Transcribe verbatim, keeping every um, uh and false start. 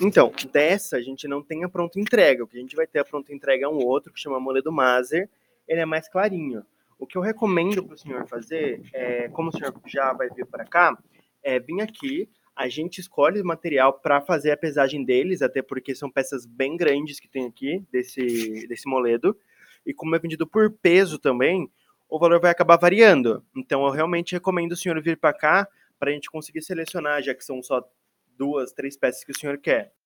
Então, dessa a gente não tem a pronta entrega, o que a gente vai ter a pronta entrega é um outro que chama Moledo Maser, ele é mais clarinho. O que eu recomendo para o senhor fazer, é, como o senhor já vai vir para cá, é vir aqui, a gente escolhe o material para fazer a pesagem deles, até porque são peças bem grandes que tem aqui, desse, desse moledo, e como é vendido por peso também, o valor vai acabar variando. Então, eu realmente recomendo o senhor vir para cá, para a gente conseguir selecionar, já que são só duas, três peças que o senhor quer.